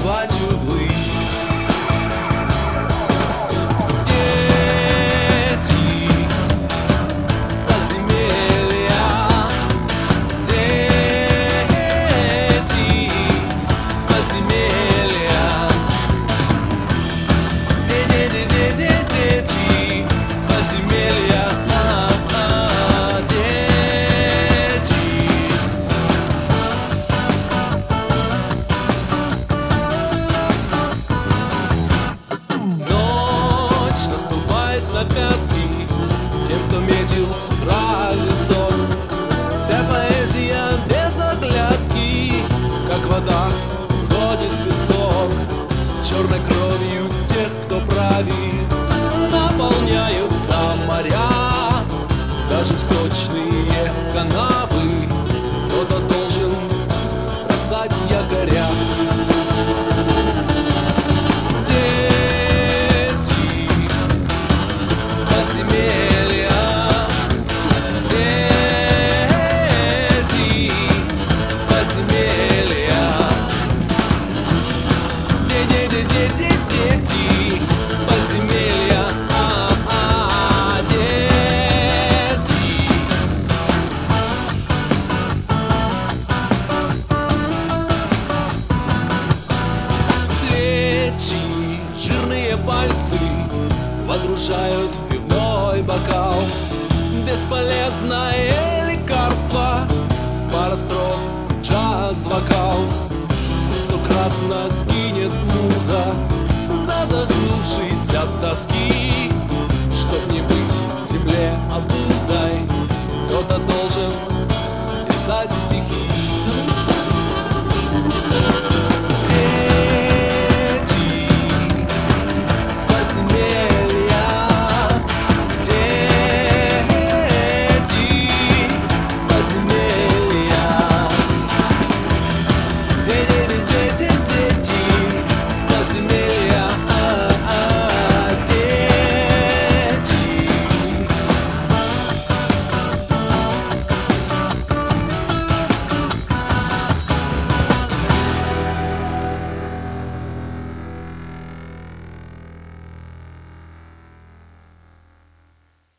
танцевать углы. На пятки тем, кто метил с утра лесок. Вся поэзия без оглядки, как вода входит в песок. Черной кровью тех, кто правит, наполняются моря, даже сточные канавы. Кто-то должен бросать якоря. Жирные пальцы водружают в пивной бокал. Бесполезное лекарство, пара строк, джаз-вокал. Стократно сгинет муза, задохнувшись от тоски.